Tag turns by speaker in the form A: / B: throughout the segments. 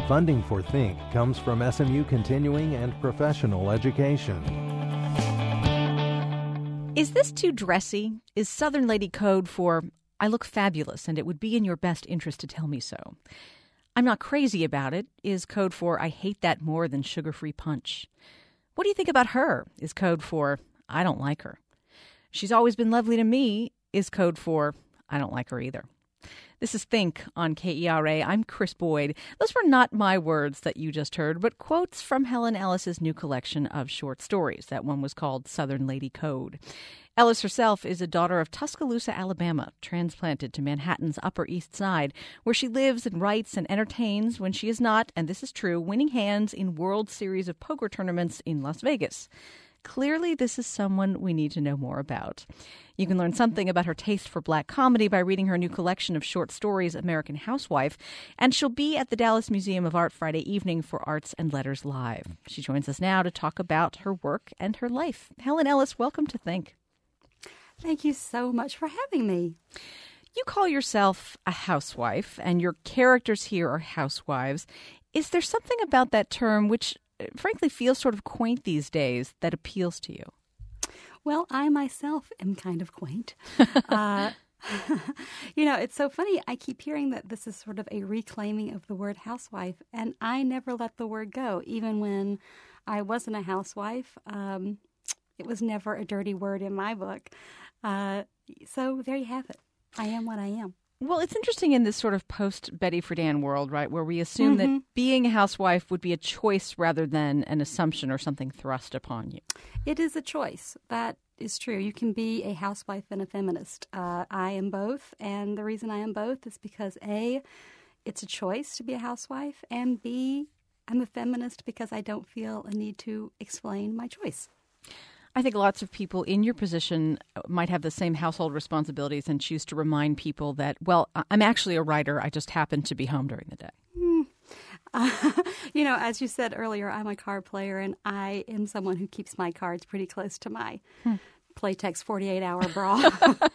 A: Funding for Think comes from SMU Continuing and Professional Education.
B: Is this too dressy? Is Southern Lady code for, I look fabulous and it would be in your best interest to tell me so? I'm not crazy about it is code for, I hate that more than sugar-free punch. What do you think about her is code for, I don't like her. She's always been lovely to me is code for, I don't like her either. This is Think on KERA. I'm Chris Boyd. Those were not my words that you just heard, but quotes from Helen Ellis's new collection of short stories. That one was called Southern Lady Code. Ellis herself is a daughter of Tuscaloosa, Alabama, transplanted to Manhattan's Upper East Side, where she lives and writes and entertains when she is not, and this is true, winning hands in World Series of Poker tournaments in Las Vegas. Clearly, this is someone we need to know more about. You can learn something about her taste for black comedy by reading her new collection of short stories, American Housewife, and she'll be at the Dallas Museum of Art Friday evening for Arts and Letters Live. She joins us now to talk about her work and her life. Helen Ellis, welcome to Think.
C: Thank you so much for having me.
B: You call yourself a housewife, and your characters here are housewives. Is there something about that term which frankly feels sort of quaint these days that appeals to you?
C: Well, I myself am kind of quaint. It's so funny. I keep hearing that this is sort of a reclaiming of the word housewife, and I never let the word go. Even when I wasn't a housewife, it was never a dirty word in my book. So there you have it. I am what I am.
B: Well, it's interesting in this sort of post-Betty Friedan world, right, where we assume that being a housewife would be a choice rather than an assumption or something thrust upon you.
C: It is a choice. That is true. You can be a housewife and a feminist. I am both, and the reason I am both is because, A, it's a choice to be a housewife, and B, I'm a feminist because I don't feel a need to explain my choice.
B: I think lots of people in your position might have the same household responsibilities and choose to remind people that, well, I'm actually a writer. I just happen to be home during the day.
C: As you said earlier, I'm a card player, and I am someone who keeps my cards pretty close to my Playtex 48-hour bra.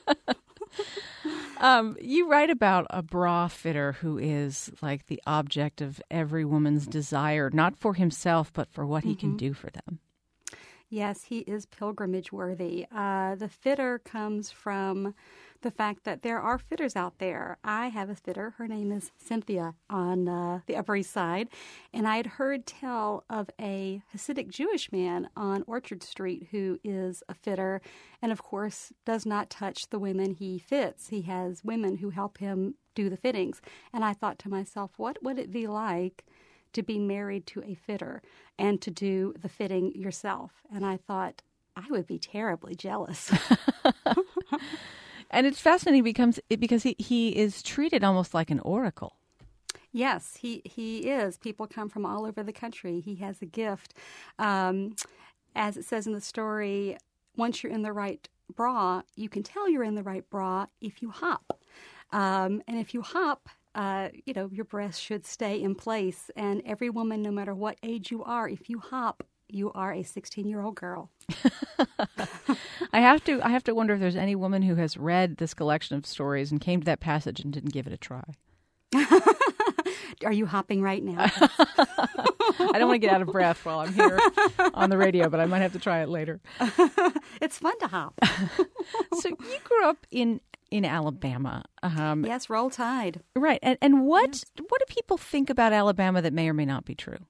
B: You write about a bra fitter who is like the object of every woman's desire, not for himself, but for what he can do for them.
C: Yes, he is pilgrimage worthy. The fitter comes from the fact that there are fitters out there. I have a fitter. Her name is Cynthia on the Upper East Side. And I had heard tell of a Hasidic Jewish man on Orchard Street who is a fitter and, of course, does not touch the women he fits. He has women who help him do the fittings. And I thought to myself, what would it be like to be married to a fitter and to do the fitting yourself? And I thought, I would be terribly jealous.
B: And it's fascinating because he is treated almost like an oracle.
C: Yes, he is. People come from all over the country. He has a gift. As it says in the story, once you're in the right bra, you can tell you're in the right bra if you hop. And if you hop, your breasts should stay in place. And every woman, no matter what age you are, if you hop, you are a 16-year-old girl.
B: I have to wonder if there's any woman who has read this collection of stories and came to that passage and didn't give it a try.
C: Are you hopping right now?
B: I don't want to get out of breath while I'm here on the radio, but I might have to try it later.
C: It's fun to hop.
B: So you grew up in Alabama.
C: Yes, Roll Tide.
B: Right. And what do people think about Alabama that may or may not be true?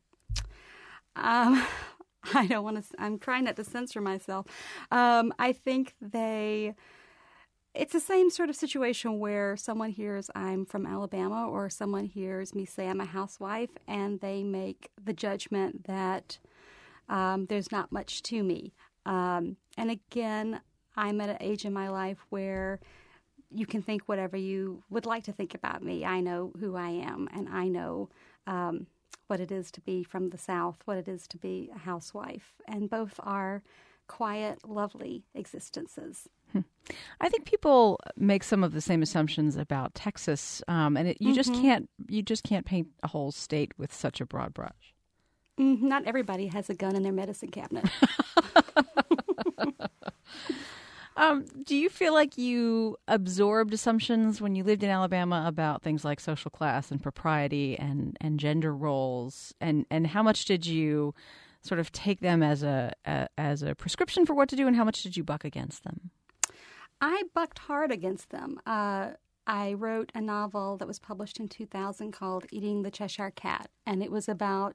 C: I don't want to. I'm trying not to censor myself. I think it's the same sort of situation where someone hears I'm from Alabama or someone hears me say I'm a housewife and they make the judgment that there's not much to me. And again, I'm at an age in my life where you can think whatever you would like to think about me. I know who I am, and I know what it is to be from the South, what it is to be a housewife. And both are quiet, lovely existences.
B: I think people make some of the same assumptions about Texas, and you just can't paint a whole state with such a broad brush.
C: Not everybody has a gun in their medicine cabinet.
B: Do you feel like you absorbed assumptions when you lived in Alabama about things like social class and propriety and gender roles? And how much did you sort of take them as a prescription for what to do, and how much did you buck against them?
C: I bucked hard against them. I wrote a novel that was published in 2000 called Eating the Cheshire Cat, and it was about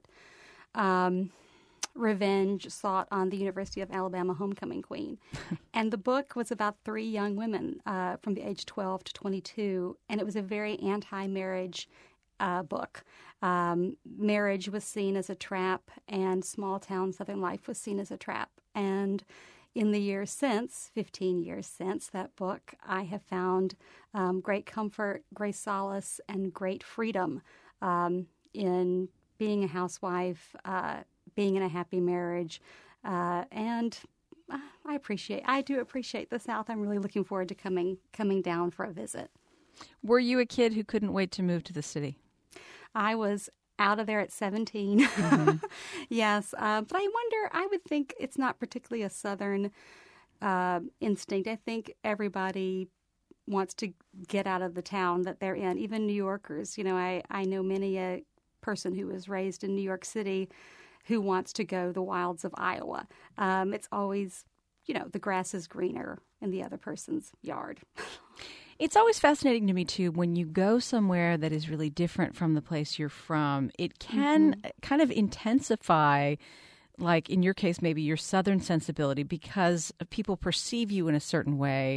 C: revenge sought on the University of Alabama homecoming queen. And the book was about 3 young women from the age 12 to 22, and it was a very anti-marriage book. Marriage was seen as a trap, and small-town Southern life was seen as a trap. And in the years since, 15 years since that book, I have found great comfort, great solace, and great freedom in being a housewife, being in a happy marriage, and I do appreciate the South. I'm really looking forward to coming down for a visit.
B: Were you a kid who couldn't wait to move to the city?
C: I was out of there at 17. Mm-hmm. Yes, but I wonder, I would think it's not particularly a Southern instinct. I think everybody wants to get out of the town that they're in, even New Yorkers. You know, I know many a person who was raised in New York City who wants to go the wilds of Iowa. It's always, the grass is greener in the other person's yard.
B: It's always fascinating to me, too, when you go somewhere that is really different from the place you're from. It can kind of intensify, like in your case, maybe your Southern sensibility, because people perceive you in a certain way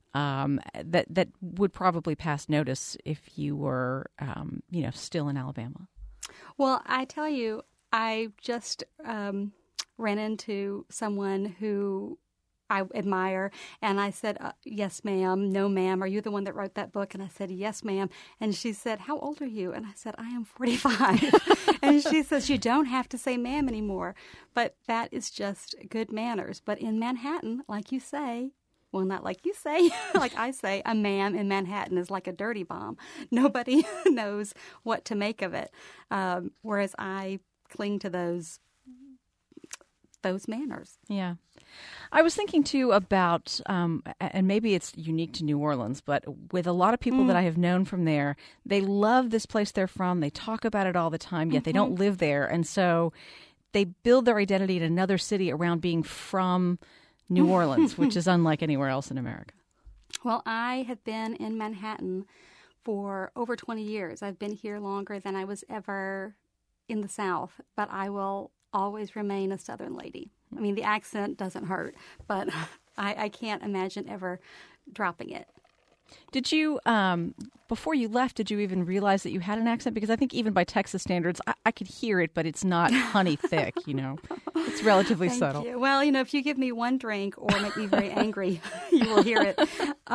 B: that would probably pass notice if you were, still in Alabama.
C: Well, I tell you, I just ran into someone who I admire, and I said, yes, ma'am, no, ma'am, are you the one that wrote that book? And I said, yes, ma'am. And she said, how old are you? And I said, I am 45. And she says, you don't have to say ma'am anymore. But that is just good manners. But in Manhattan, like you say, well, not like you say, like I say, a ma'am in Manhattan is like a dirty bomb. Nobody knows what to make of it, whereas I cling to those manners.
B: Yeah. I was thinking, too, about, and maybe it's unique to New Orleans, but with a lot of people that I have known from there, they love this place they're from. They talk about it all the time, yet they don't live there. And so they build their identity in another city around being from New Orleans, which is unlike anywhere else in America.
C: Well, I have been in Manhattan for over 20 years. I've been here longer than I was ever in the South, but I will always remain a Southern lady. I mean, the accent doesn't hurt, but I can't imagine ever dropping it.
B: Did you, before you left, did you even realize that you had an accent? Because I think even by Texas standards, I could hear it, but it's not honey thick, It's relatively subtle.
C: You. Well, if you give me one drink or make me very angry, you will hear it.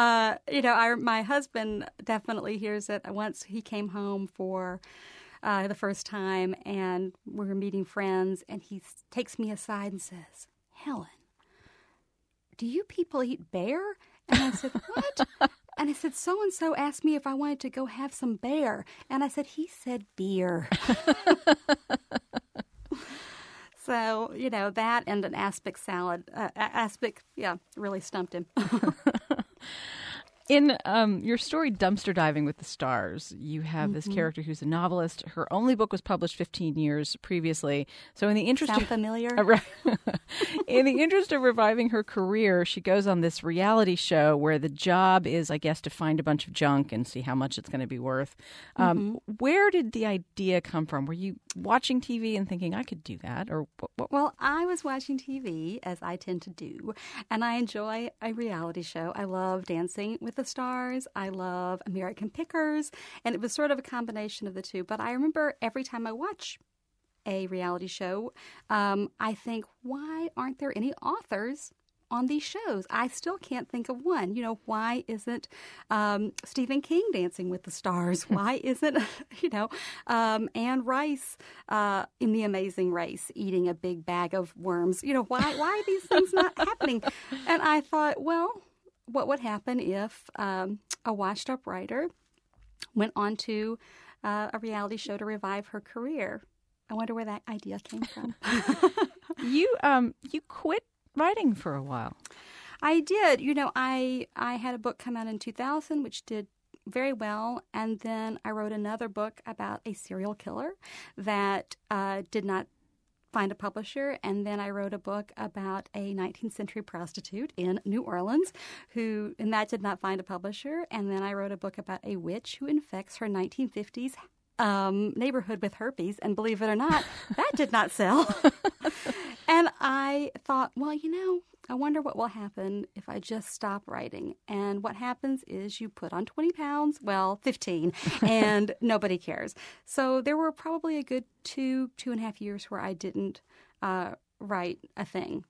C: My husband definitely hears it. Once he came home for the first time, and we were meeting friends, and he takes me aside and says, Helen, do you people eat bear? And I said, what? And I said, so-and-so asked me if I wanted to go have some bear. And I said, he said beer. So, that and an aspic salad. Aspic, really stumped him.
B: In your story, Dumpster Diving with the Stars, you have this character who's a novelist. Her only book was published 15 years previously. So in the interest
C: Sound familiar?
B: In the interest of reviving her career, she goes on this reality show where the job is, I guess, to find a bunch of junk and see how much it's going to be worth. Where did the idea come from? Were you watching TV and thinking, I could do that? Or what?
C: Well, I was watching TV, as I tend to do, and I enjoy a reality show. I love Dancing with the Stars. I love American Pickers, and it was sort of a combination of the two. But I remember every time I watch a reality show, I think, why aren't there any authors on these shows? I still can't think of one. Why isn't Stephen King Dancing with the Stars? Why isn't, Anne Rice in The Amazing Race eating a big bag of worms? Why are these things not happening? And I thought, well, what would happen if a washed-up writer went on to a reality show to revive her career? I wonder where that idea came from.
B: You quit writing for a while.
C: I did. I had a book come out in 2000, which did very well, and then I wrote another book about a serial killer that did not find a publisher, and then I wrote a book about a 19th century prostitute in New Orleans and that did not find a publisher, and then I wrote a book about a witch who infects her 1950s neighborhood with herpes, and believe it or not, that did not sell. And I thought, well, I wonder what will happen if I just stop writing. And what happens is you put on 20 pounds, 15, and nobody cares. So there were probably a good 2.5 years where I didn't write a thing.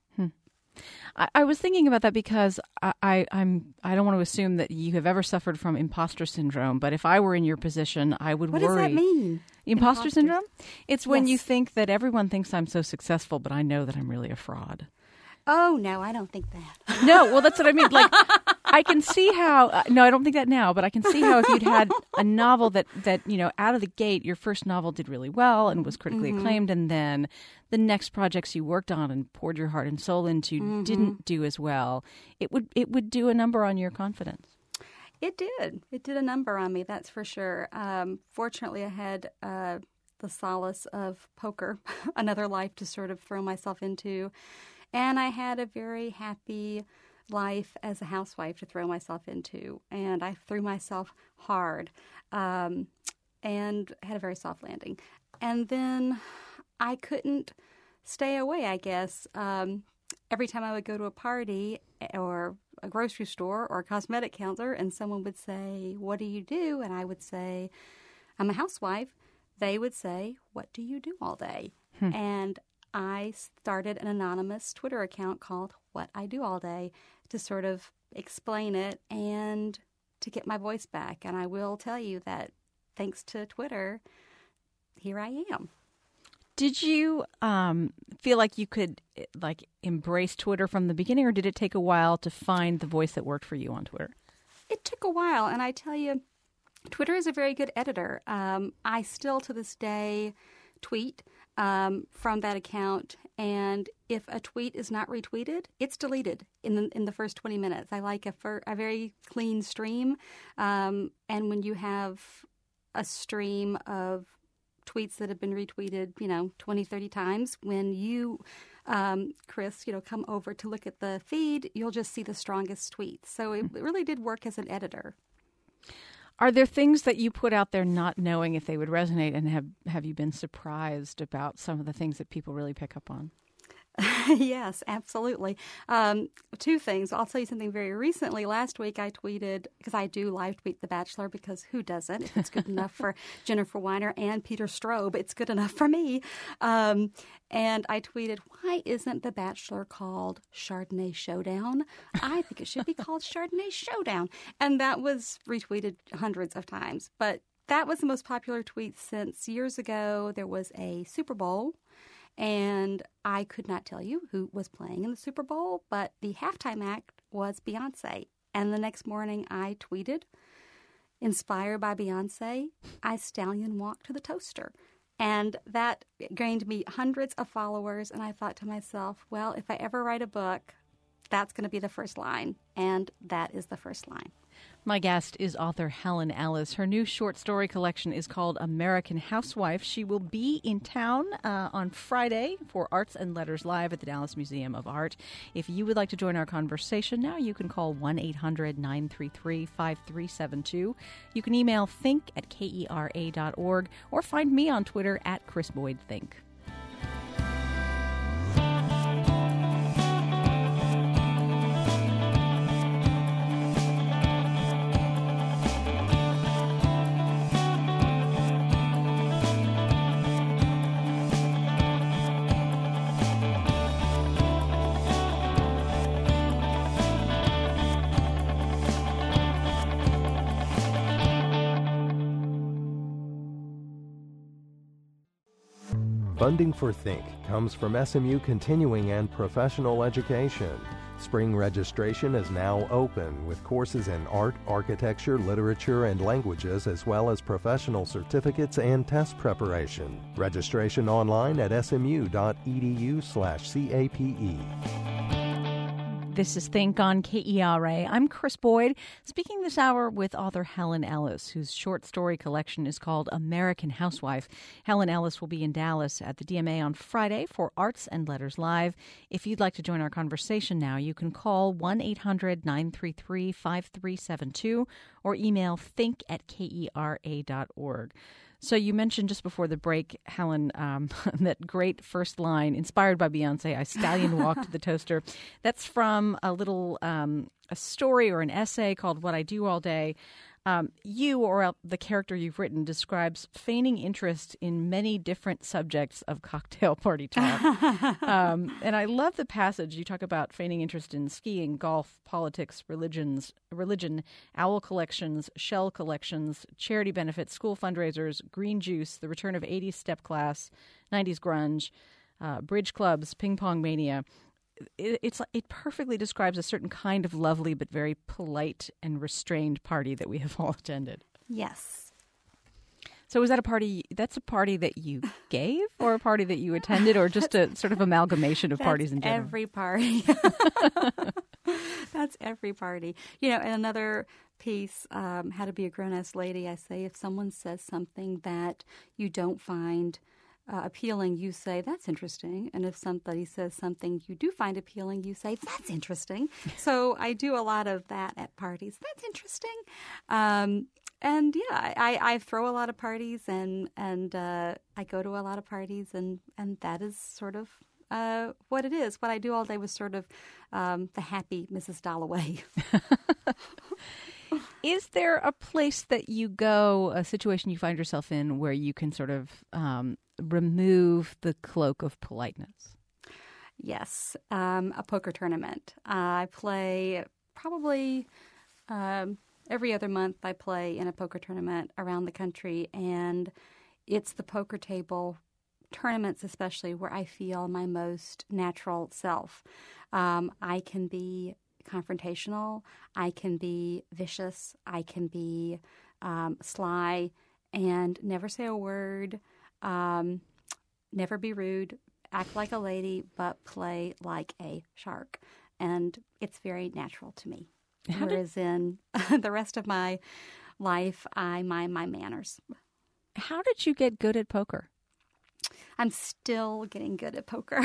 B: I was thinking about that because I don't want to assume that you have ever suffered from imposter syndrome, but if I were in your position, I would worry.
C: What does that mean?
B: Imposter syndrome? It's when you think that everyone thinks I'm so successful, but I know that I'm really a fraud.
C: Oh, no, I don't think that.
B: No, well, that's what I mean. Like, I can see how, no, I don't think that now, but I can see how if you'd had a novel that out of the gate, your first novel did really well and was critically acclaimed, and then the next projects you worked on and poured your heart and soul into didn't do as well, it would do a number on your confidence.
C: It did. It did a number on me, that's for sure. Fortunately, I had the solace of poker, another life to sort of throw myself into. And I had a very happy life as a housewife to throw myself into. And I threw myself hard and had a very soft landing. And then I couldn't stay away, I guess. Every time I would go to a party or a grocery store or a cosmetic counter and someone would say, "What do you do?" And I would say, "I'm a housewife." They would say, "What do you do all day?" And I started an anonymous Twitter account called What I Do All Day to sort of explain it and to get my voice back. And I will tell you that thanks to Twitter, here I am.
B: Did you feel like you could embrace Twitter from the beginning, or did it take a while to find the voice that worked for you on Twitter?
C: It took a while, and I tell you, Twitter is a very good editor. I still to this day tweet from that account, and if a tweet is not retweeted, it's deleted in the first 20 minutes. I like a very clean stream, and when you have a stream of tweets that have been retweeted, 20, 30 times, when you, Chris, come over to look at the feed, you'll just see the strongest tweets. So it really did work as an editor.
B: Are there things that you put out there not knowing if they would resonate, and have you been surprised about some of the things that people really pick up on?
C: Yes, absolutely. Two things. I'll tell you something very recently. Last week I tweeted, because I do live tweet The Bachelor, because who doesn't? If it's good enough for Jennifer Weiner and Peter Straub, it's good enough for me. And I tweeted, why isn't The Bachelor called Chardonnay Showdown? I think it should be called Chardonnay Showdown. And that was retweeted hundreds of times. But that was the most popular tweet since years ago. There was a Super Bowl, and I could not tell you who was playing in the Super Bowl, but the halftime act was Beyonce. And the next morning I tweeted, inspired by Beyonce, I stallion walk to the toaster. And that gained me hundreds of followers. And I thought to myself, well, if I ever write a book, that's going to be the first line. And that is the first line.
B: My guest is author Helen Ellis. Her new short story collection is called American Housewife. She will be in town on Friday for Arts and Letters Live at the Dallas Museum of Art. If you would like to join our conversation now, you can call 1-800-933-5372. You can email think@kera.org or find me on Twitter @ChrisBoydThink.
A: Funding for Think comes from SMU Continuing and Professional Education. Spring registration is now open with courses in art, architecture, literature, and languages, as well as professional certificates and test preparation. Registration online at smu.edu/CAPE.
B: This is Think on KERA. I'm Chris Boyd, speaking this hour with author Helen Ellis, whose short story collection is called American Housewife. Helen Ellis will be in Dallas at the DMA on Friday for Arts and Letters Live. If you'd like to join our conversation now, you can call 1-800-933-5372 or email think@kera.org. So you mentioned just before the break, Helen, that great first line, inspired by Beyonce, I stallion walked the toaster. That's from a little a story or an essay called What I Do All Day. You, or the character you've written, describes feigning interest in many different subjects of cocktail party talk. And I love the passage. You talk about feigning interest in skiing, golf, politics, religion, owl collections, shell collections, charity benefits, school fundraisers, green juice, the return of 80s step class, 90s grunge, bridge clubs, ping pong mania. It perfectly describes a certain kind of lovely but very polite and restrained party that we have all attended.
C: Yes.
B: So was that a party? That's a party that you gave, or a party that you attended, or just a sort of amalgamation of parties in general?
C: Every party. That's every party. You know, and another piece, How to Be a Grown-Ass Lady, I say if someone says something that you don't find appealing, you say, that's interesting. And if somebody says something you do find appealing, you say, that's interesting. So I do a lot of that at parties. That's interesting. And yeah, I throw a lot of parties and I go to a lot of parties, and that is sort of what it is. What I do all day was sort of the happy Mrs. Dalloway.
B: Is there a place that you go, a situation you find yourself in, where you can sort of remove the cloak of politeness?
C: Yes, a poker tournament. I play probably every other month. I play in a poker tournament around the country, and it's the poker table tournaments especially where I feel my most natural self. I can be confrontational, I can be vicious, I can be sly and never say a word, never be rude, act like a lady, but play like a shark. And it's very natural to me. Whereas in the rest of my life, I mind my manners.
B: How did you get good at poker?
C: I'm still getting good at poker.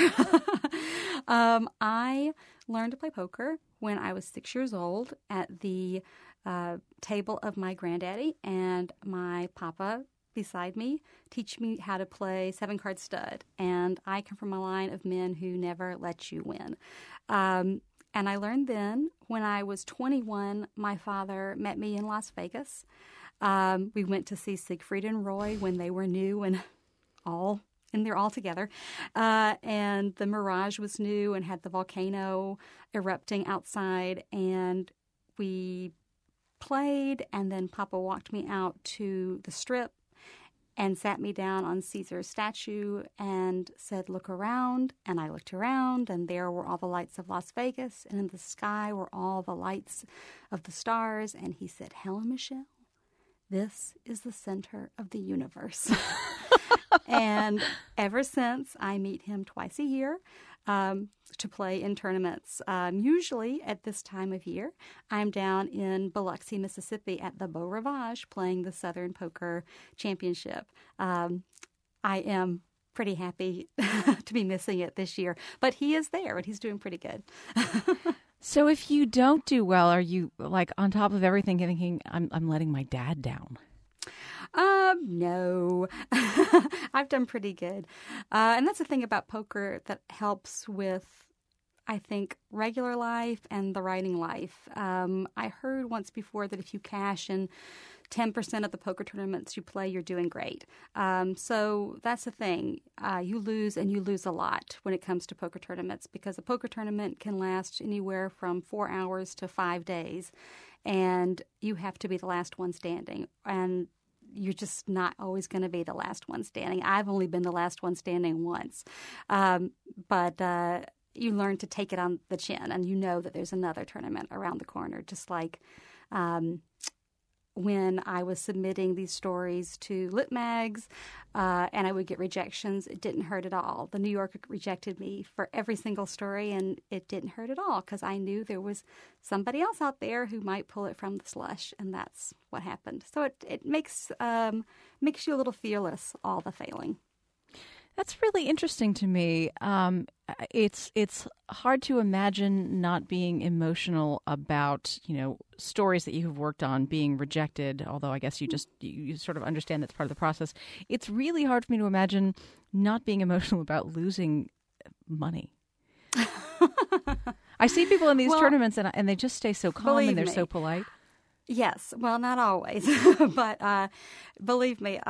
C: I learned to play poker when I was 6 years old at the table of my granddaddy and my papa beside me teach me how to play 7-card stud. And I come from a line of men who never let you win. And I learned then when I was 21, my father met me in Las Vegas. We went to see Siegfried and Roy when they were new and they're all together. And the Mirage was new and had the volcano erupting outside. And we played, and then Papa walked me out to the Strip and sat me down on Caesar's statue and said, look around. And I looked around, and there were all the lights of Las Vegas, and in the sky were all the lights of the stars. And he said, Helen Michelle, this is the center of the universe. And ever since, I meet him twice a year to play in tournaments. Usually at this time of year, I'm down in Biloxi, Mississippi at the Beau Rivage playing the Southern Poker Championship. I am pretty happy to be missing it this year, but he is there and he's doing pretty good.
B: So if you don't do well, are you like on top of everything thinking, I'm letting my dad down?
C: No, I've done pretty good. And that's the thing about poker that helps with, I think, regular life and the writing life. I heard once before that if you cash in 10% of the poker tournaments you play, you're doing great. So that's the thing. You lose, and you lose a lot when it comes to poker tournaments, because a poker tournament can last anywhere from 4 hours to 5 days, and you have to be the last one standing. And you're just not always going to be the last one standing. I've only been the last one standing once. But you learn to take it on the chin, and you know that there's another tournament around the corner, just like when I was submitting these stories to lit mags, and I would get rejections. It didn't hurt at all. The New Yorker rejected me for every single story, and it didn't hurt at all because I knew there was somebody else out there who might pull it from the slush, and that's what happened. So it makes you a little fearless, all the failing.
B: That's really interesting to me. It's hard to imagine not being emotional about, stories that you have worked on being rejected, although I guess you sort of understand that's part of the process. It's really hard for me to imagine not being emotional about losing money. I see people in these tournaments and they just stay so calm and they're so polite.
C: Yes. Well, not always. But believe me,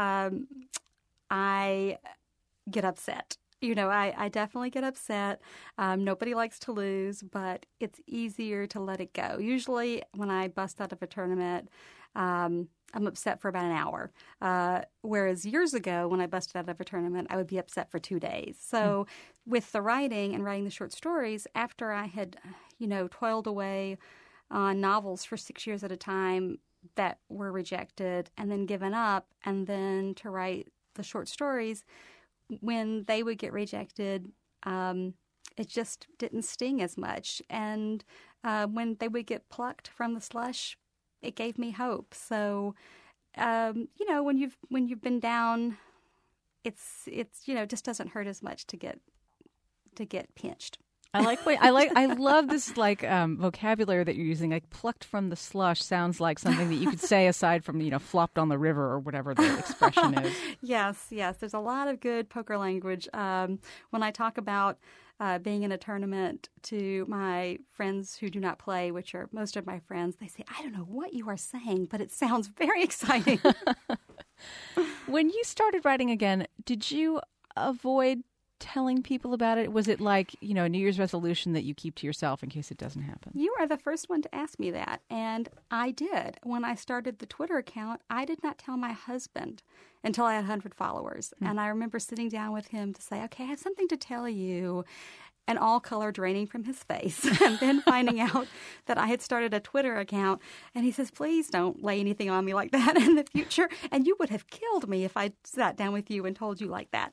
C: I get upset. I definitely get upset. Nobody likes to lose, but it's easier to let it go. Usually when I bust out of a tournament, I'm upset for about an hour. Whereas years ago, when I busted out of a tournament, I would be upset for 2 days. So with the writing and writing the short stories, after I had, toiled away on novels for 6 years at a time that were rejected and then given up, and then to write the short stories, when they would get rejected, it just didn't sting as much. And when they would get plucked from the slush, it gave me hope. So, when you've been down, it's just doesn't hurt as much to get pinched.
B: I love this vocabulary that you're using. Like plucked from the slush sounds like something that you could say aside from flopped on the river or whatever the expression is.
C: Yes. There's a lot of good poker language. When I talk about being in a tournament to my friends who do not play, which are most of my friends, they say, "I don't know what you are saying, but it sounds very exciting."
B: When you started writing again, did you avoid telling people about it? Was it like, a New Year's resolution that you keep to yourself in case it doesn't happen?
C: You are the first one to ask me that, and I did. When I started the Twitter account, I did not tell my husband until I had 100 followers. And I remember sitting down with him to say, "Okay, I have something to tell you," and all color draining from his face. And then finding out that I had started a Twitter account. And he says, "Please don't lay anything on me like that in the future. And you would have killed me if I sat down with you and told you like that."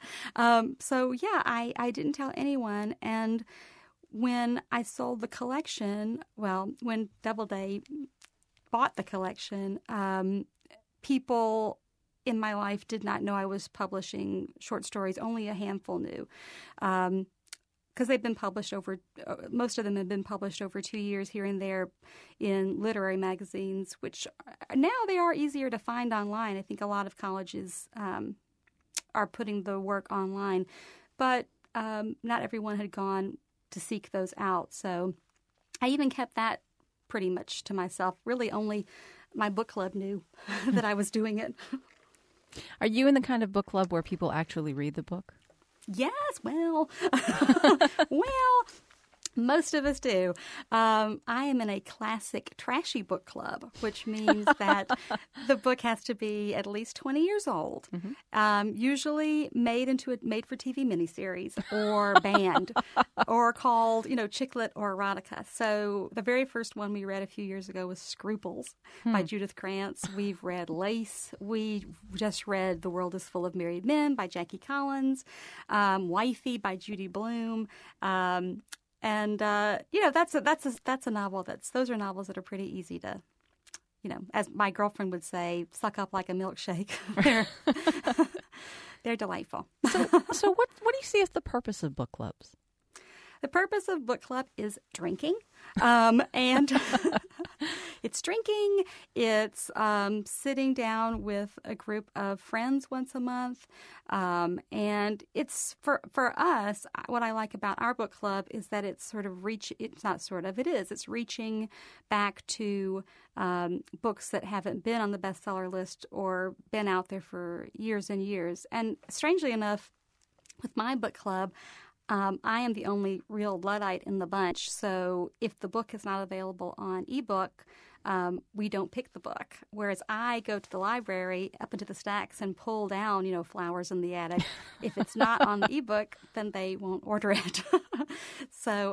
C: I didn't tell anyone. And when I sold the collection, when Doubleday bought the collection, people in my life did not know I was publishing short stories. Only a handful knew. Because they've been published most of them have been published over 2 years here and there in literary magazines, which now they are easier to find online. I think a lot of colleges are putting the work online, but not everyone had gone to seek those out. So I even kept that pretty much to myself. Really only my book club knew that I was doing it.
B: Are you in the kind of book club where people actually read the book?
C: Yes, well, most of us do. I am in a classic trashy book club, which means that the book has to be at least 20 years old, usually made for TV miniseries or banned or called, chick lit or erotica. So the very first one we read a few years ago was Scruples by Judith Krantz. We've read Lace. We just read The World is Full of Married Men by Jackie Collins, Wifey by Judy Blume. And that's a novel those are novels that are pretty easy to, as my girlfriend would say, suck up like a milkshake. They're delightful.
B: So what do you see as the purpose of book clubs?
C: The purpose of book club is drinking, and it's drinking. It's sitting down with a group of friends once a month, and it's for us. What I like about our book club is that it's It's reaching back to books that haven't been on the bestseller list or been out there for years and years. And strangely enough, with my book club, I am the only real Luddite in the bunch, so if the book is not available on ebook, we don't pick the book. Whereas I go to the library up into the stacks and pull down, Flowers in the Attic. If it's not on the ebook, then they won't order it. So,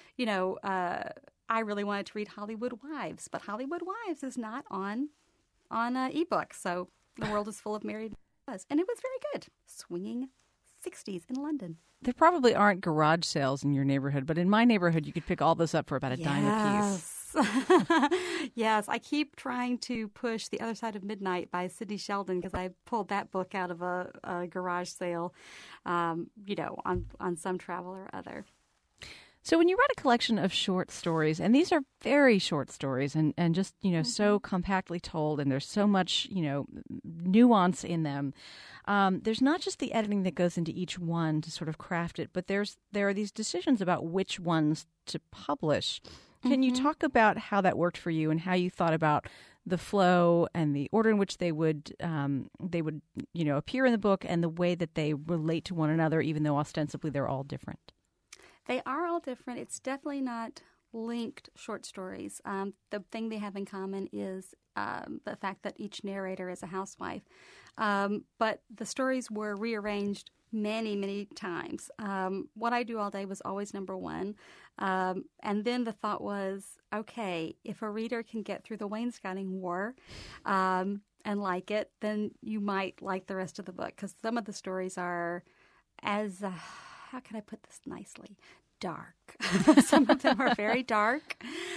C: I really wanted to read Hollywood Wives, but Hollywood Wives is not on on ebook. So The World is Full of Married Buzz. And it was very good. Swinging 60s in London.
B: There probably aren't garage sales in your neighborhood, but in my neighborhood, you could pick all this up for about a dime a piece.
C: Yes, I keep trying to push The Other Side of Midnight by Sidney Sheldon because I pulled that book out of a garage sale, on some travel or other.
B: So when you write a collection of short stories, and these are very short stories and just, so compactly told, and there's so much, nuance in them, there's not just the editing that goes into each one to sort of craft it, but there are these decisions about which ones to publish. Can you talk about how that worked for you and how you thought about the flow and the order in which they would appear in the book and the way that they relate to one another, even though ostensibly they're all different?
C: They are all different. It's definitely not linked short stories. The thing they have in common is the fact that each narrator is a housewife. But the stories were rearranged many, many times. What I Do All Day was always number one. And then the thought was, okay, if a reader can get through the Wainscoting War and like it, then you might like the rest of the book. Because some of the stories are as, how can I put this nicely, dark. Some of them are very dark.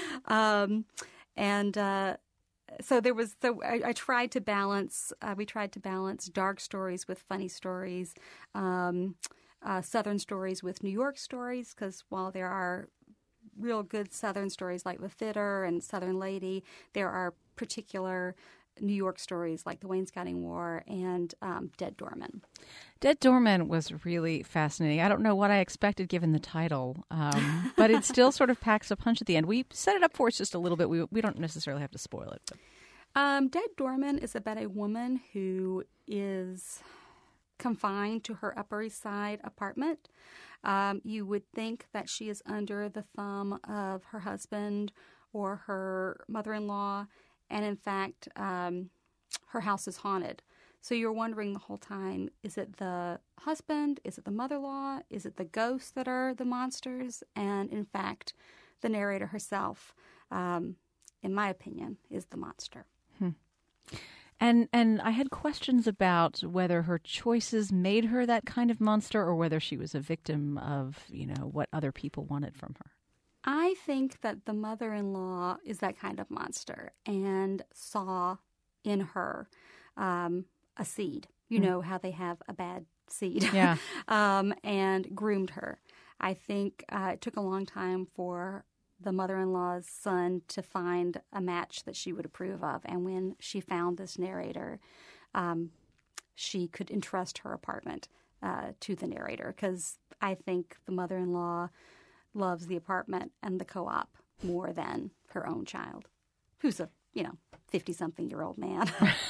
C: So I tried to balance, we tried to balance dark stories with funny stories, Southern stories with New York stories, because while there are real good Southern stories like The Fitter and Southern Lady, there are particular New York stories like The Wainscoting War and Dead Doorman.
B: Dead Doorman was really fascinating. I don't know what I expected given the title, but it still sort of packs a punch at the end. We set it up for us just a little bit. We don't necessarily have to spoil it. But.
C: Dead Doorman is about a woman who is confined to her Upper East Side apartment. You would think that she is under the thumb of her husband or her mother-in-law, and in fact, her house is haunted. So you're wondering the whole time, is it the husband? Is it the mother-in-law? Is it the ghosts that are the monsters? And in fact, the narrator herself, in my opinion, is the monster.
B: And I had questions about whether her choices made her that kind of monster or whether she was a victim of, what other people wanted from her.
C: I think that the mother-in-law is that kind of monster and saw in her a seed. You know how they have a bad seed.
B: Yeah.
C: And groomed her. I think it took a long time for the mother-in-law's son to find a match that she would approve of. And when she found this narrator, she could entrust her apartment to the narrator, because I think the mother-in-law loves the apartment and the co-op more than her own child, who's a 50-something-year-old man.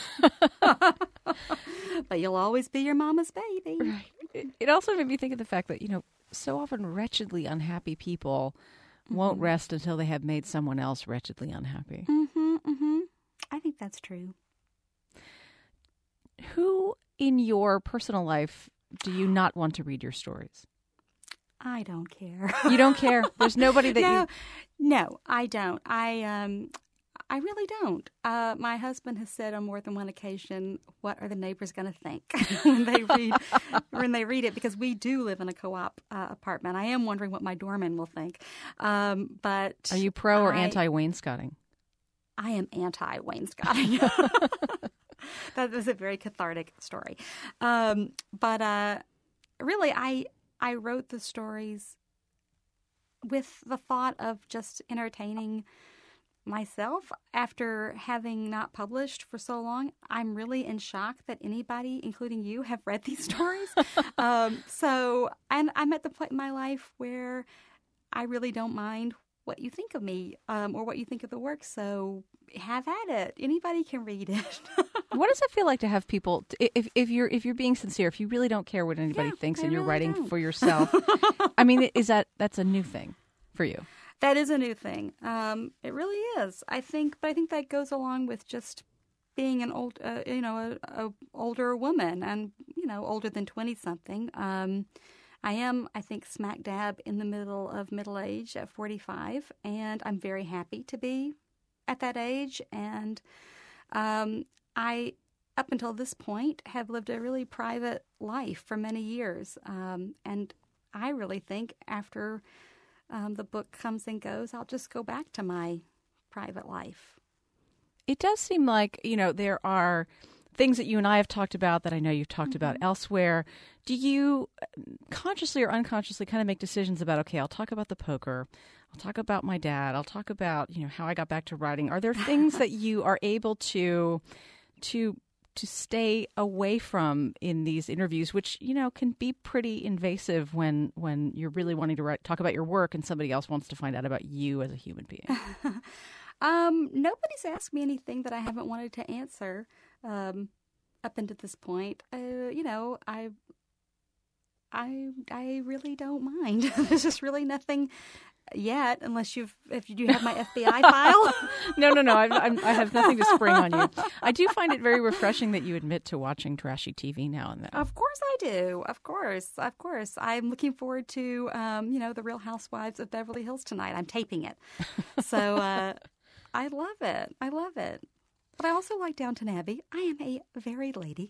C: But you'll always be your mama's baby.
B: Right. It also made me think of the fact that, so often wretchedly unhappy people won't rest until they have made someone else wretchedly unhappy.
C: I think that's true.
B: Who in your personal life do you not want to read your stories?
C: I don't care.
B: You don't care? There's nobody that
C: No, I don't. I really don't. My husband has said on more than one occasion, "What are the neighbors going to think when they read it?" Because we do live in a co-op apartment. I am wondering what my doorman will think. But
B: are you pro or anti-wainscoting?
C: I am anti-wainscoting. That was a very cathartic story. But really, I wrote the stories with the thought of just entertaining myself. After having not published for so long, I'm really in shock that anybody, including you, have read these stories. And I'm at the point in my life where I really don't mind what you think of me or what you think of the work. So have at it. Anybody can read it.
B: What does it feel like to have people? If you're being sincere, if you really don't care what anybody thinks, and you're writing for yourself, I mean, that's a new thing for you?
C: That is a new thing. It really is. I think that goes along with just being an a older woman, and older than 20-something. I am, I think, smack dab in the middle of middle age at 45, and I'm very happy to be at that age. And I, up until this point, have lived a really private life for many years. And I really think after the book comes and goes, I'll just go back to my private life.
B: It does seem like, there are things that you and I have talked about that I know you've talked about elsewhere. Do you consciously or unconsciously kind of make decisions about, okay, I'll talk about the poker, I'll talk about my dad, I'll talk about, how I got back to writing. Are there things that you are able to stay away from in these interviews, which, can be pretty invasive when you're really wanting to talk about your work and somebody else wants to find out about you as a human being?
C: Nobody's asked me anything that I haven't wanted to answer up until this point. I really don't mind. There's just really nothing yet, unless if you do have my FBI file.
B: No. I have nothing to spring on you. I do find it very refreshing that you admit to watching trashy TV now and then.
C: Of course I do. Of course. I'm looking forward to, The Real Housewives of Beverly Hills tonight. I'm taping it. So I love it. But I also like Downton Abbey. I am a very lady.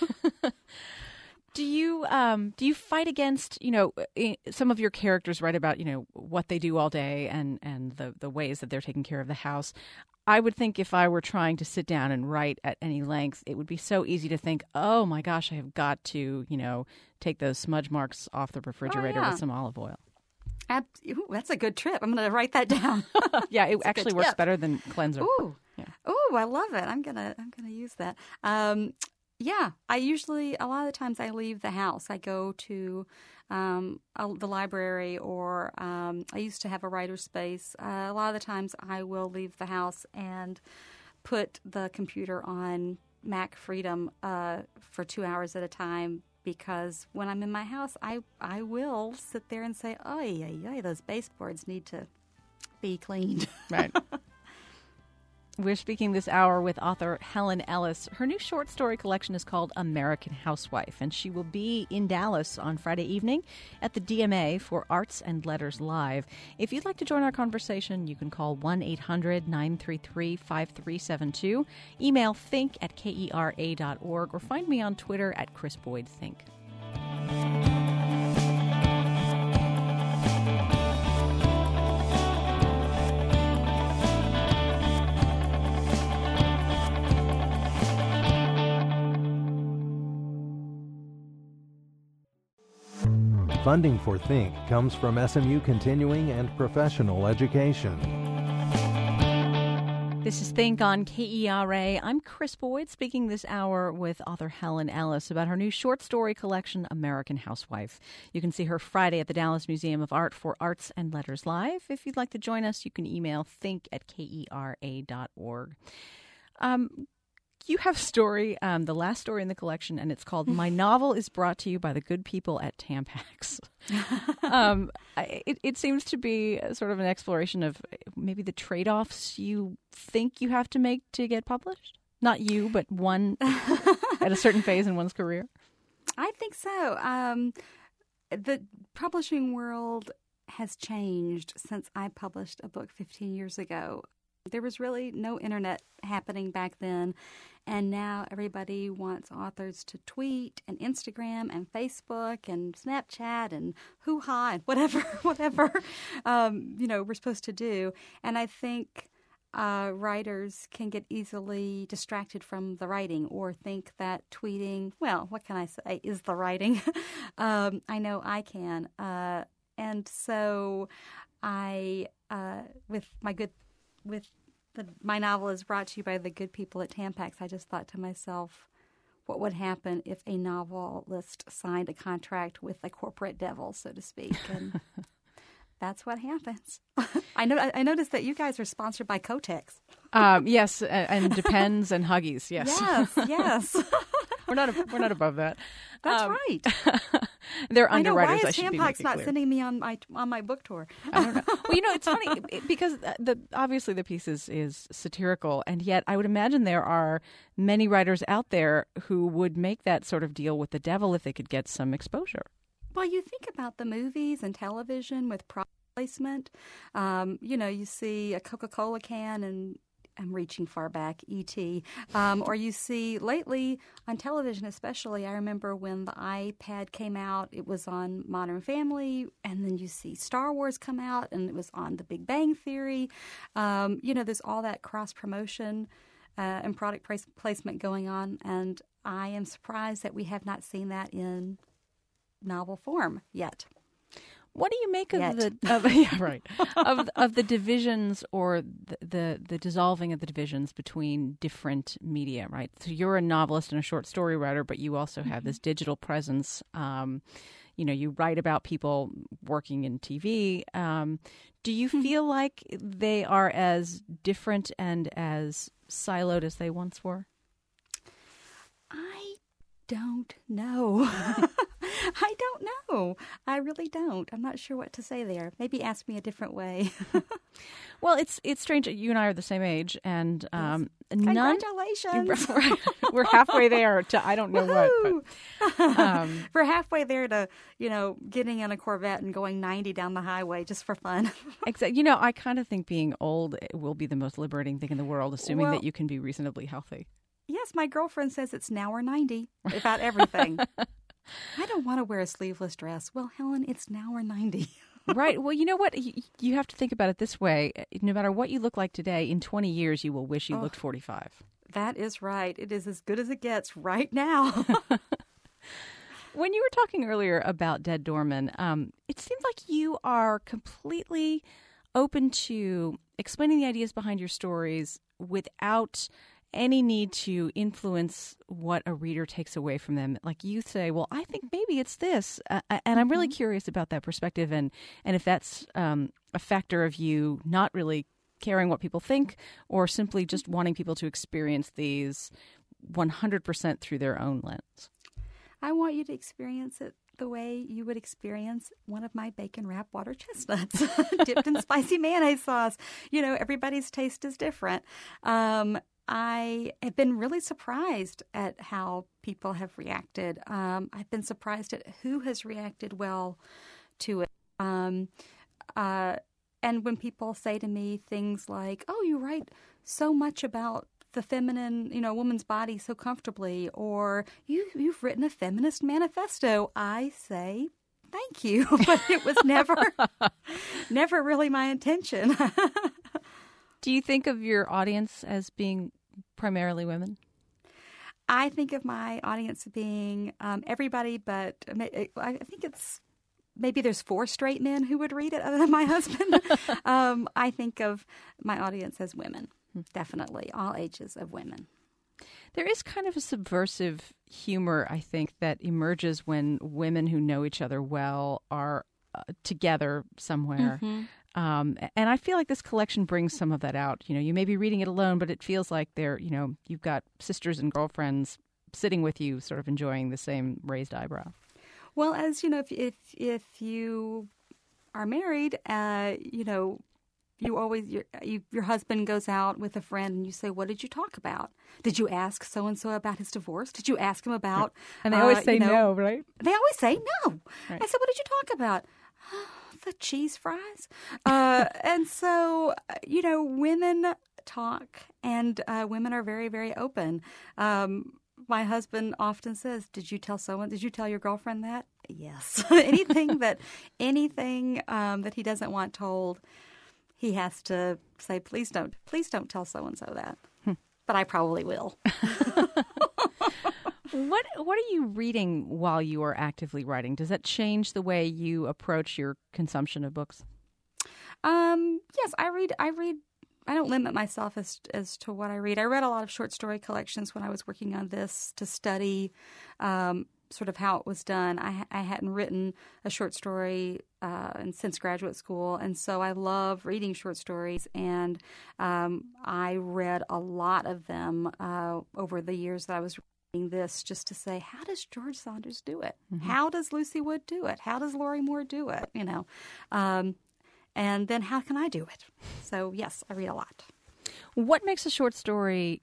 B: Do you fight against, some of your characters write about, what they do all day and the ways that they're taking care of the house. I would think if I were trying to sit down and write at any length, it would be so easy to think, oh my gosh, I have got to, take those smudge marks off the refrigerator with some olive oil.
C: Ooh, that's a good trip. I'm going to write that down.
B: Yeah, it actually works better than cleanser.
C: Ooh, yeah. Ooh, I love it. I'm gonna use that. Yeah, I usually, a lot of the times I leave the house. I go to the library, or I used to have a writer's space. A lot of the times I will leave the house and put the computer on Mac Freedom for 2 hours at a time, because when I'm in my house, I will sit there and say, oh, those baseboards need to be cleaned.
B: Right. We're speaking this hour with author Helen Ellis. Her new short story collection is called American Housewife, and she will be in Dallas on Friday evening at the DMA for Arts and Letters Live. If you'd like to join our conversation, you can call 1-800-933-5372, email think@kera.org, or find me on Twitter at Chris Boyd Think.
A: Funding for Think comes from SMU Continuing and Professional Education.
B: This is Think on KERA. I'm Chris Boyd, speaking this hour with author Helen Ellis about her new short story collection, American Housewife. You can see her Friday at the Dallas Museum of Art for Arts and Letters Live. If you'd like to join us, you can email think@kera.org. You have a story, the last story in the collection, and it's called My Novel is Brought to You by the Good People at Tampax. It seems to be sort of an exploration of maybe the trade-offs you think you have to make to get published. Not you, but one at a certain phase in one's career.
C: I think so. The publishing world has changed since I published a book 15 years ago. There was really no internet happening back then, and now everybody wants authors to tweet and Instagram and Facebook and Snapchat and hoo-ha and whatever we're supposed to do. And I think writers can get easily distracted from the writing, or think that tweeting, well, what can I say, is the writing. I know I can. And so I, my novel is brought to you by the good people at Tampax, I just thought to myself, what would happen if a novelist signed a contract with a corporate devil, so to speak? And that's what happens. I noticed that you guys are sponsored by Kotex.
B: Yes, and Depends and Huggies. Yes.
C: Yes.
B: We're not above that.
C: That's right.
B: They're underwriters.
C: Why is Tampax not sending me on my book tour?
B: I don't know. Well, it's funny because obviously the piece is satirical, and yet I would imagine there are many writers out there who would make that sort of deal with the devil if they could get some exposure.
C: Well, you think about the movies and television with product placement. You see a Coca-Cola can, and I'm reaching far back, E.T. Or you see lately on television especially, I remember when the iPad came out, it was on Modern Family, and then you see Star Wars come out, and it was on The Big Bang Theory. There's all that cross-promotion and product placement going on, and I am surprised that we have not seen that in novel form yet.
B: What do you make of of the divisions or the dissolving of the divisions between different media, right? So you're a novelist and a short story writer, but you also have this digital presence. You write about people working in TV. Do you feel like they are as different and as siloed as they once were?
C: I don't know. I don't know. I really don't. I'm not sure what to say there. Maybe ask me a different way.
B: Well, it's strange. You and I are the same age, and
C: congratulations.
B: We're halfway there to I don't know what. But,
C: we're halfway there to getting in a Corvette and going 90 down the highway just for fun.
B: Exactly. I kind of think being old will be the most liberating thing in the world, assuming that you can be reasonably healthy.
C: Yes, my girlfriend says it's now or 90 about everything. I don't want to wear a sleeveless dress. Well, Helen, it's now or 90.
B: Right. Well, you know what? You have to think about it this way. No matter what you look like today, in 20 years, you will wish you looked 45.
C: That is right. It is as good as it gets right now.
B: When you were talking earlier about Dead Dorman, it seems like you are completely open to explaining the ideas behind your stories without any need to influence what a reader takes away from them. Like you say, well, I think maybe it's this. And I'm really curious about that perspective and if that's a factor of you not really caring what people think or simply just wanting people to experience these 100% through their own lens.
C: I want you to experience it the way you would experience one of my bacon-wrapped water chestnuts dipped in spicy mayonnaise sauce. Everybody's taste is different. I have been really surprised at how people have reacted. I've been surprised at who has reacted well to it. And when people say to me things like, oh, you write so much about the feminine, woman's body so comfortably, or you've written a feminist manifesto, I say, thank you. But it was never really my intention.
B: Do you think of your audience as being primarily women?
C: I think of my audience being everybody, but I think it's maybe there's 4 straight men who would read it other than my husband. I think of my audience as women, definitely, all ages of women.
B: There is kind of a subversive humor, I think, that emerges when women who know each other well are together somewhere. And I feel like this collection brings some of that out. You may be reading it alone, but it feels like you've got sisters and girlfriends sitting with you, sort of enjoying the same raised eyebrow.
C: Well, as if you are married, you always your husband goes out with a friend and you say, "What did you talk about? Did you ask so and so about his divorce? Did you ask him about?"
B: And they always say no, right?
C: They always say no. Right. I said, "What did you talk about?" The cheese fries. And so, women talk and women are very, very open. My husband often says, did you tell your girlfriend that? Yes. anything that he doesn't want told, he has to say, please don't tell so-and-so that. But I probably will.
B: What are you reading while you are actively writing? Does that change the way you approach your consumption of books?
C: Yes, I read. I don't limit myself as to what I read. I read a lot of short story collections when I was working on this to study sort of how it was done. I hadn't written a short story since graduate school, and so I love reading short stories, and I read a lot of them over the years that I was reading this just to say, how does George Saunders do it? Mm-hmm. How does Lucy Wood do it? How does Lori Moore do it? And then how can I do it? So, yes, I read a lot.
B: What makes a short story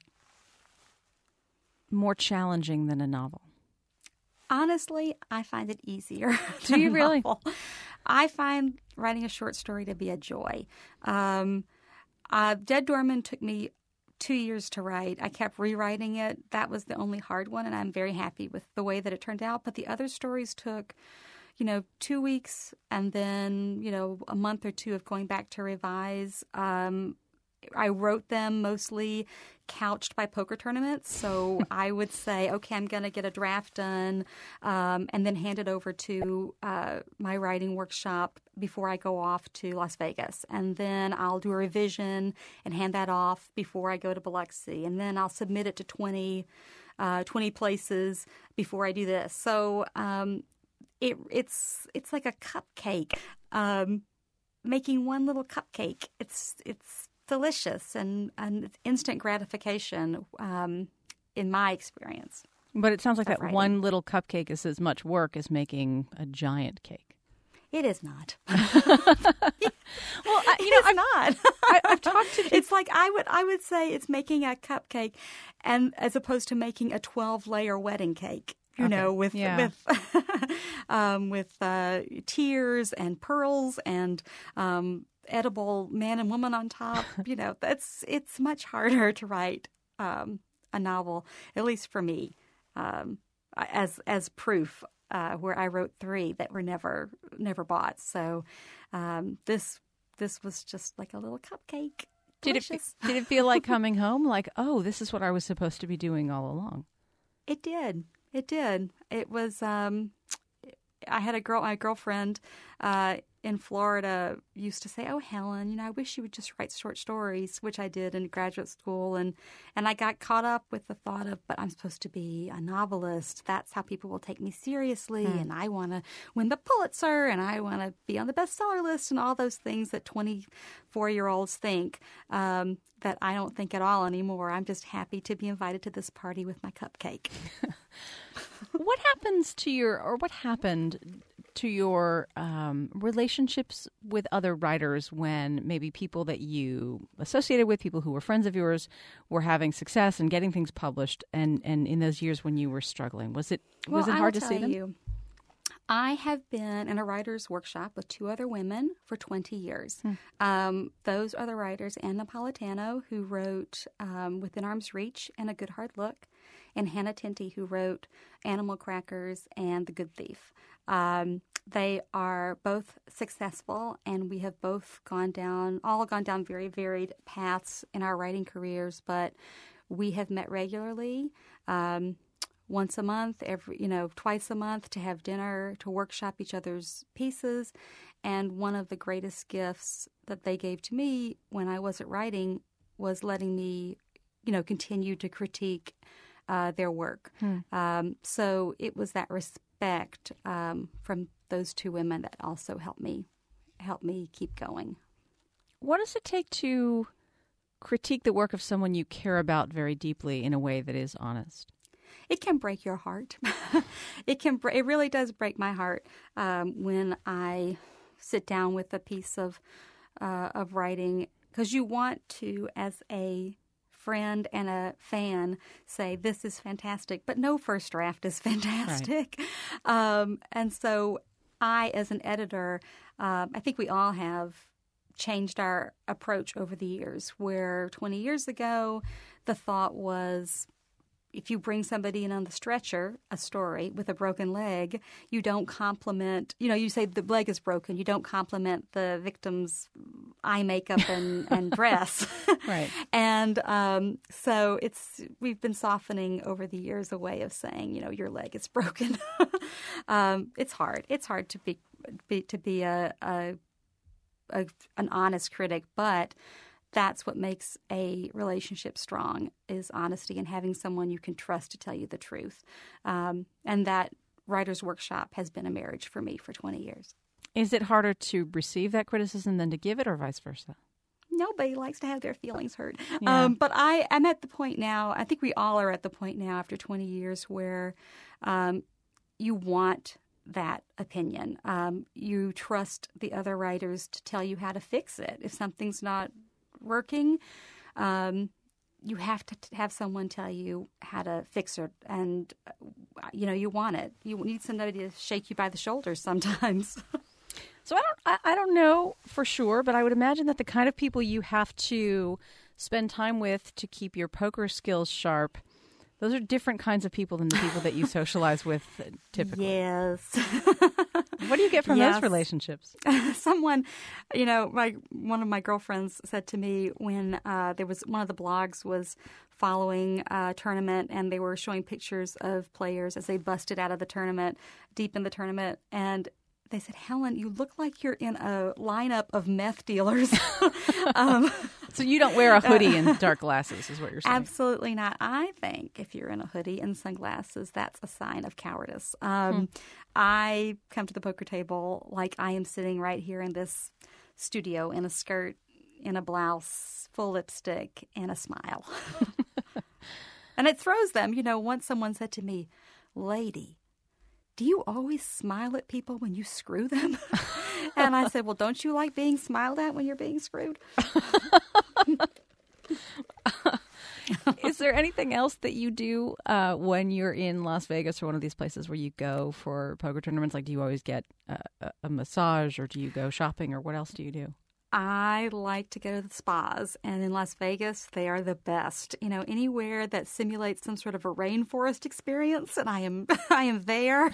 B: more challenging than a novel?
C: Honestly, I find it easier.
B: Do you really?
C: I find writing a short story to be a joy. Dead Dorman took me 2 years to write. I kept rewriting it. That was the only hard one, and I'm very happy with the way that it turned out. But the other stories took, 2 weeks and then, a month or two of going back to revise. I wrote them mostly couched by poker tournaments. So I would say, okay, I'm going to get a draft done and then hand it over to my writing workshop before I go off to Las Vegas. And then I'll do a revision and hand that off before I go to Biloxi. And then I'll submit it to 20 places before I do this. So it's like a cupcake. Making one little cupcake. It's delicious and instant gratification in my experience.
B: But it sounds like that writing. One little cupcake is as much work as making a giant cake.
C: It is not.
B: Well,
C: it's not.
B: I've talked to.
C: It's like I would say it's making a cupcake, and as opposed to making a 12-layer wedding cake. With tears and pearls and edible man and woman on top. It's much harder to write a novel, at least for me, as proof. Where I wrote 3 that were never bought. So this was just like a little cupcake.
B: Did it feel like coming home? Like, oh, this is what I was supposed to be doing all along?
C: It did. It did. It was. I had my girlfriend in Florida used to say, "Oh, Helen, I wish you would just write short stories," which I did in graduate school, and I got caught up with the thought of, but I'm supposed to be a novelist. That's how people will take me seriously, and I want to win the Pulitzer, and I want to be on the bestseller list, and all those things that 24-year-olds think. That I don't think at all anymore. I'm just happy to be invited to this party with my cupcake.
B: What happened to your relationships with other writers when maybe people that you associated with, people who were friends of yours, were having success and getting things published, and in those years when you were struggling? Was it hard to see them?
C: I have been in a writer's workshop with 2 other women for 20 years. Those are the writers Ann Napolitano, who wrote Within Arm's Reach and A Good Hard Look, and Hannah Tinty, who wrote Animal Crackers and The Good Thief. They are both successful, and we have both gone down very varied paths in our writing careers, but we have met regularly. Once a month, twice a month, to have dinner, to workshop each other's pieces. And one of the greatest gifts that they gave to me when I wasn't writing was letting me, continue to critique their work. So it was that respect from those 2 women that also helped me keep going.
B: What does it take to critique the work of someone you care about very deeply in a way that is honest?
C: It can break your heart. It really does break my heart when I sit down with a piece of writing, because you want to, as a friend and a fan, say this is fantastic, but no first draft is fantastic. Right. And so I, as an editor, I think we all have changed our approach over the years, where 20 years ago the thought was, if you bring somebody in on the stretcher, a story with a broken leg, you don't compliment, you say the leg is broken. You don't compliment the victim's eye makeup and dress.
B: Right.
C: And so we've been softening over the years a way of saying, your leg is broken. It's hard. It's hard to be an honest critic, but that's what makes a relationship strong, is honesty and having someone you can trust to tell you the truth. And that writer's workshop has been a marriage for me for 20 years.
B: Is it harder to receive that criticism than to give it, or vice versa?
C: Nobody likes to have their feelings hurt.
B: Yeah.
C: But I'm at the point now, I think we all are at the point now after 20 years where you want that opinion. You trust the other writers to tell you how to fix it. If something's not working, you have to have someone tell you how to fix it, and you want it. You need somebody to shake you by the shoulders sometimes.
B: So I don't know for sure, but I would imagine that the kind of people you have to spend time with to keep your poker skills sharp. Those are different kinds of people than the people that you socialize with typically.
C: Yes.
B: What do you get from those relationships?
C: Someone, one of my girlfriends said to me when there was one of the blogs was following a tournament, and they were showing pictures of players as they busted out of the tournament, deep in the tournament, and they said, "Helen, you look like you're in a lineup of meth dealers."
B: So you don't wear a hoodie and dark glasses, is what you're saying?
C: Absolutely not. I think if you're in a hoodie and sunglasses, that's a sign of cowardice. I come to the poker table like I am sitting right here in this studio in a skirt, in a blouse, full lipstick, and a smile. And it throws them. Once someone said to me, "Lady, do you always smile at people when you screw them?" And I said, "Well, don't you like being smiled at when you're being screwed?"
B: Is there anything else that you do when you're in Las Vegas or one of these places where you go for poker tournaments? Like, do you always get a massage, or do you go shopping, or what else do you do?
C: I like to go to the spas, and in Las Vegas, they are the best. Anywhere that simulates some sort of a rainforest experience, and I am there.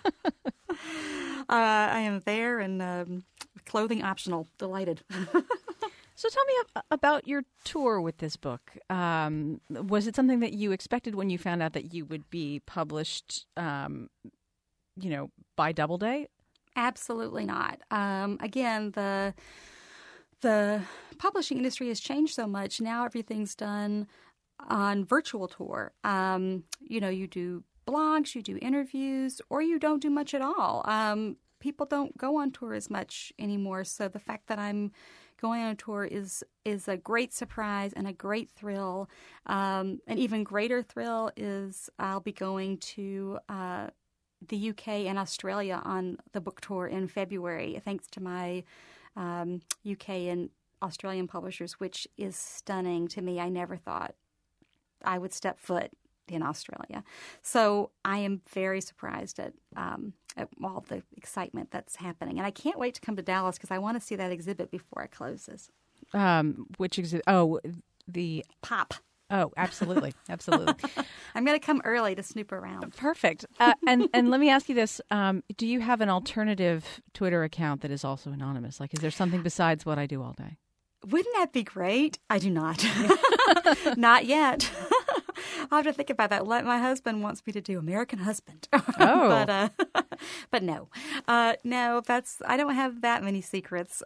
C: I am there, and clothing optional. Delighted.
B: So tell me about your tour with this book. Was it something that you expected when you found out that you would be published, by Doubleday? Absolutely not.
C: Again, the publishing industry has changed so much. Now everything's done on virtual tour. You do blogs, you do interviews, or you don't do much at all. People don't go on tour as much anymore. So the fact that I'm going on tour is a great surprise and a great thrill. An even greater thrill is I'll be going to the UK and Australia on the book tour in February, thanks to my UK and Australian publishers, which is stunning to me. I never thought I would step foot in Australia. So I am very surprised at all the excitement that's happening. And I can't wait to come to Dallas because I want to see that exhibit before it closes.
B: Which exhibit? Oh, the
C: Pop.
B: Oh, absolutely. Absolutely.
C: I'm going to come early to snoop around.
B: Perfect. And let me ask you this. Do you have an alternative Twitter account that is also anonymous? Like, is there something besides what I do all day?
C: Wouldn't that be great? I do not. Not yet. I'll have to think about that. My husband wants me to do American Husband.
B: Oh.
C: But no. No, I don't have that many secrets.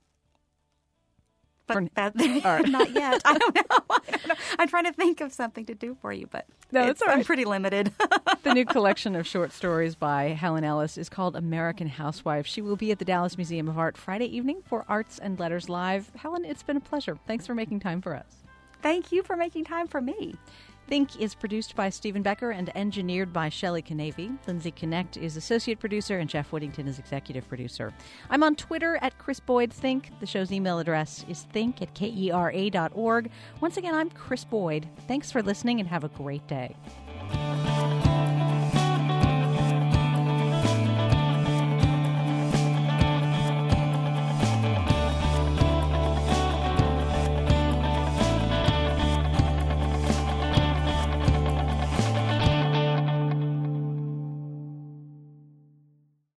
C: But not yet. I don't know. I'm trying to think of something to do for you, but I'm pretty limited.
B: The new collection of short stories by Helen Ellis is called American Housewife. She will be at the Dallas Museum of Art Friday evening for Arts and Letters Live. Helen, it's been a pleasure. Thanks for making time for us.
C: Thank you for making time for me.
B: Think is produced by Stephen Becker and engineered by Shelley Canavy. Lindsay Connect is associate producer, and Jeff Whittington is executive producer. I'm on Twitter at Chris Boyd Think. The show's email address is think@kera.org. Once again, I'm Chris Boyd. Thanks for listening and have a great day.